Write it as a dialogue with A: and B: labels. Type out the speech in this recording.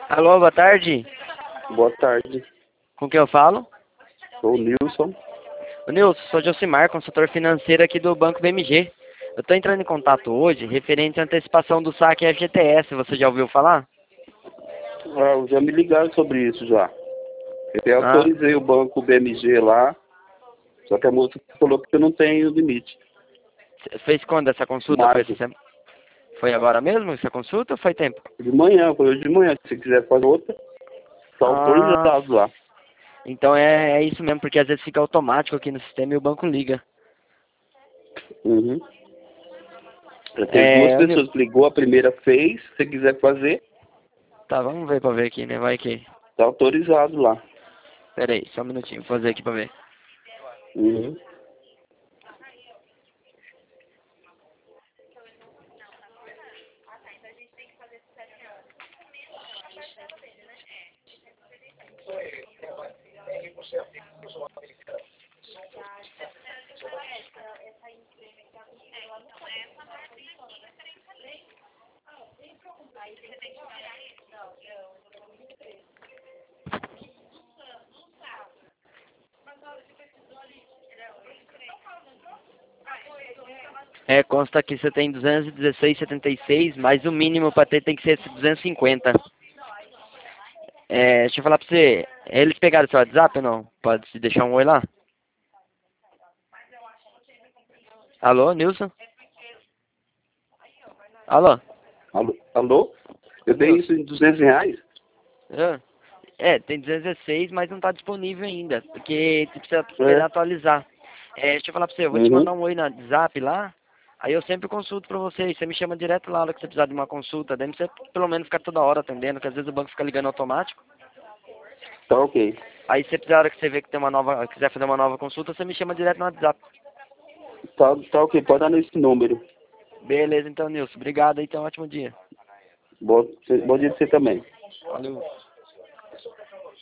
A: Alô, boa tarde.
B: Boa tarde,
A: Com quem eu falo?
B: sou o Nilson.
A: Ô, Nilson, sou Josimar, consultor financeiro aqui do Banco BMG. Eu estou entrando em contato hoje referente à antecipação do saque FGTS. Você já ouviu falar?
B: Já me ligaram sobre isso já. Eu até
A: Ah,
B: autorizei o banco BMG lá, só que a moça falou que eu não tenho limite.
A: fez quando essa consulta? Foi,
B: Março,
A: foi agora mesmo essa consulta ou foi tempo?
B: de manhã, foi hoje de manhã. Se quiser fazer outra, tá
A: Ah,
B: autorizado lá.
A: então é isso mesmo, porque às vezes fica automático aqui no sistema e o banco liga.
B: Uhum. Já teve duas
A: É,
B: pessoas que ligou, a primeira fez, se quiser fazer,
A: tá, vamos ver pra ver aqui, né? Vai que...
B: tá autorizado lá.
A: Pera aí, só um minutinho, vou fazer aqui pra ver.
B: Uhum.
A: É, consta que você tem 216,76, mas o mínimo pra ter tem que ser 250. É, deixa eu falar pra você, eles pegaram seu WhatsApp ou não? Pode se deixar um oi lá? Alô, Nilson? Alô?
B: Alô? Alô? Eu
A: Ô,
B: dei
A: Nilson?
B: isso em R$ 200.
A: Tem 216, mas não tá disponível ainda, porque você precisa esperar
B: É.
A: atualizar. É, deixa eu falar pra você, eu vou te
B: Uhum.
A: mandar um oi no WhatsApp lá, aí eu sempre consulto pra você, e você me chama direto lá na hora que você precisar de uma consulta, daí você pelo menos ficar toda hora atendendo, porque às vezes o banco fica ligando automático.
B: Tá ok.
A: Aí você precisa, na hora que você vê que tem uma nova, quiser fazer uma nova consulta, você me chama direto no WhatsApp.
B: Tá ok, pode dar nesse número.
A: Beleza, então, Nilson. Obrigado aí, tenha um ótimo dia.
B: Bom dia pra você também.
A: Valeu.